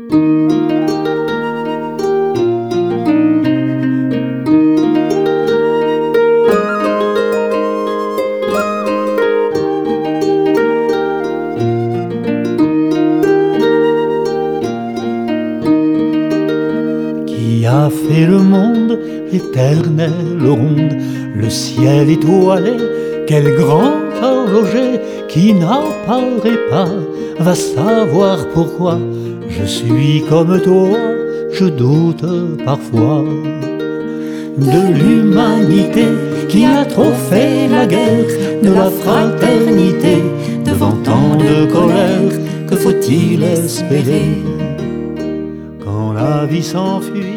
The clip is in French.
Qui a fait le monde, l'éternelle ronde, le ciel étoilé, quel grand horloger qui n'apparaît pas, va savoir pourquoi je suis comme toi, je doute parfois. De l'humanité qui a trop fait la guerre, de la fraternité, devant tant de colère, que faut-il espérer? Quand la vie s'enfuit